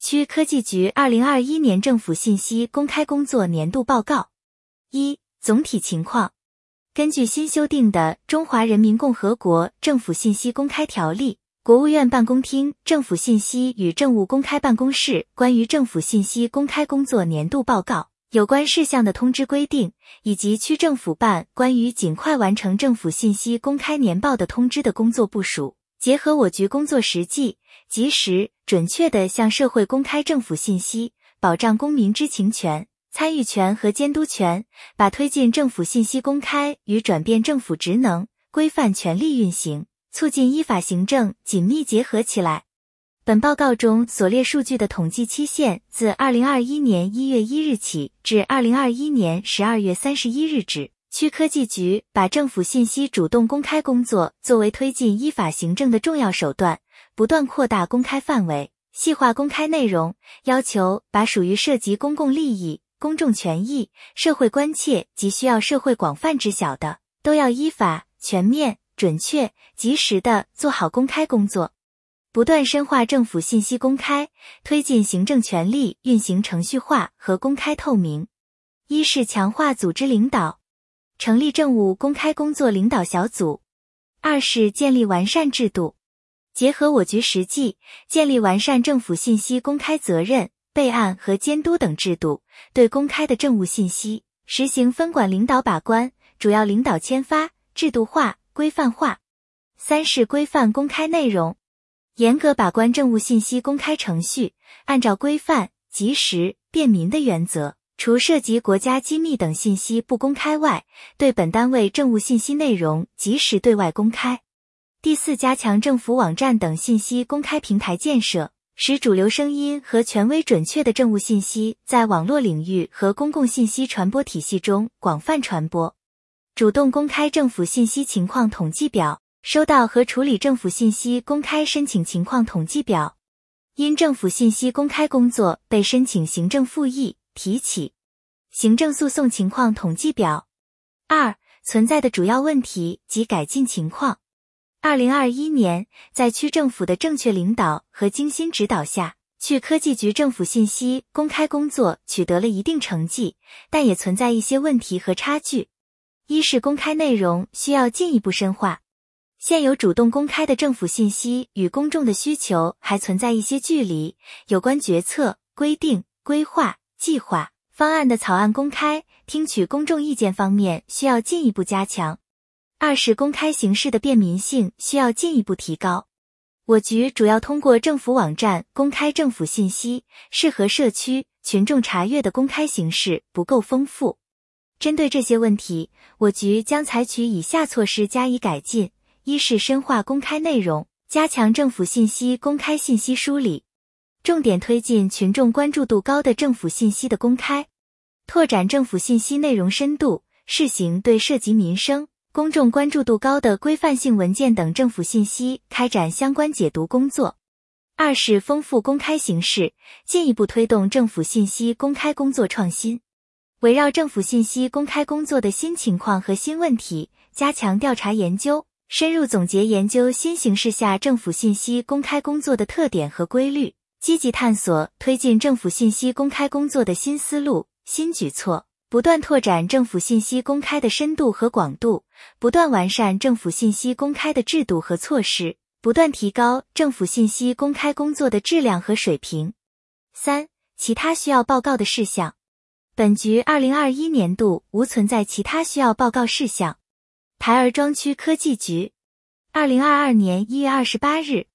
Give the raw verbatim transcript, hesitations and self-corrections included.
区科技局二零二一年政府信息公开工作年度报告。一、总体情况。根据新修订的《中华人民共和国政府信息公开条例》，国务院办公厅政府信息与政务公开办公室关于政府信息公开工作年度报告有关事项的通知规定，以及区政府办关于尽快完成政府信息公开年报的通知的工作部署，结合我局工作实际，及时、准确地向社会公开政府信息，保障公民知情权、参与权和监督权，把推进政府信息公开与转变政府职能、规范权力运行、促进依法行政紧密结合起来。本报告中所列数据的统计期限自二零二一年一月一日起至二零二一年十二月三十一日止。区科技局把政府信息主动公开工作作为推进依法行政的重要手段，不断扩大公开范围，细化公开内容，要求把属于涉及公共利益、公众权益、社会关切及需要社会广泛知晓的，都要依法、全面、准确、及时地做好公开工作。不断深化政府信息公开，推进行政权力运行程序化和公开透明。一是强化组织领导，成立政务公开工作领导小组。二是建立完善制度，结合我局实际，建立完善政府信息公开责任、备案和监督等制度，对公开的政务信息实行分管领导把关，主要领导签发，制度化、规范化。三是规范公开内容，严格把关政务信息公开程序，按照规范、及时、便民的原则，除涉及国家机密等信息不公开外，对本单位政务信息内容及时对外公开。第四，加强政府网站等信息公开平台建设，使主流声音和权威准确的政务信息在网络领域和公共信息传播体系中广泛传播。主动公开政府信息情况统计表，收到和处理政府信息公开申请情况统计表。因政府信息公开工作被申请行政复议、提起，行政诉讼情况统计表。二、存在的主要问题及改进情况。二零二一年，在区政府的正确领导和精心指导下，区科技局政府信息公开工作取得了一定成绩，但也存在一些问题和差距。一是公开内容需要进一步深化。现有主动公开的政府信息与公众的需求还存在一些距离，有关决策、规定、规划、计划、方案的草案公开、听取公众意见方面需要进一步加强。二是公开形式的便民性需要进一步提高。我局主要通过政府网站公开政府信息，适合社区群众查阅的公开形式不够丰富。针对这些问题，我局将采取以下措施加以改进。一是深化公开内容，加强政府信息公开信息梳理，重点推进群众关注度高的政府信息的公开，拓展政府信息内容深度，试行对涉及民生、公众关注度高的规范性文件等政府信息开展相关解读工作。二是丰富公开形式，进一步推动政府信息公开工作创新。围绕政府信息公开工作的新情况和新问题，加强调查研究，深入总结研究新形势下政府信息公开工作的特点和规律，积极探索推进政府信息公开工作的新思路、新举措，不断拓展政府信息公开的深度和广度，不断完善政府信息公开的制度和措施，不断提高政府信息公开工作的质量和水平。三、其他需要报告的事项。本局二零二一年度无存在其他需要报告事项。台儿庄区科技局二零二二年一月二十八日